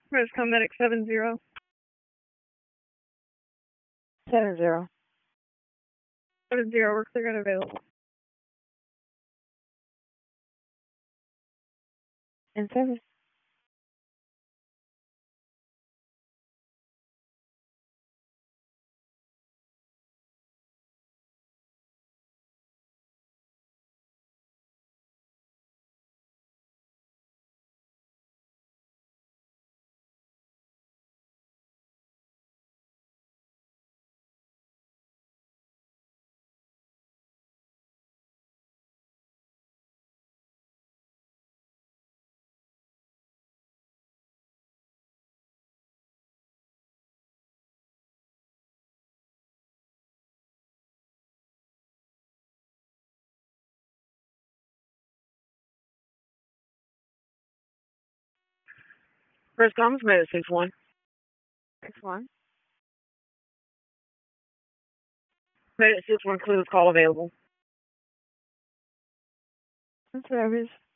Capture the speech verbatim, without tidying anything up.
Rescom Medic seven zero. Seven zero. Seven zero, we're clear and available. And service. Rescom's Medic six one. Six one. Medic six one, clear call available. And service.